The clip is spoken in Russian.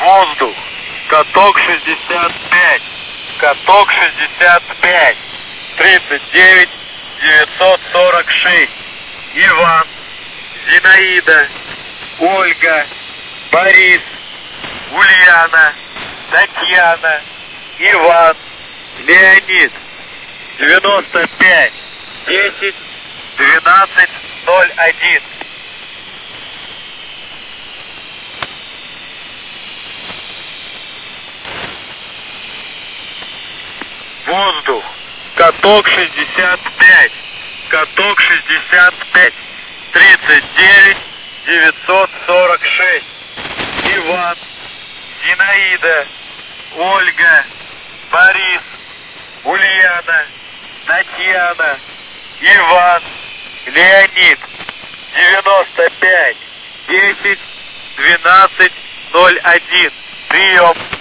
Воздух. Каток 65. Каток 65. 39 946. Иван, Зинаида, Ольга, Борис, Ульяна, Татьяна, Иван, Леонид. 95 10 12 01. Воздух. Каток 65. Каток 65. 39 946. Иван, Зинаида, Ольга, Борис, Ульяна, Татьяна, Иван, Леонид. 95 10 12 01. Прием.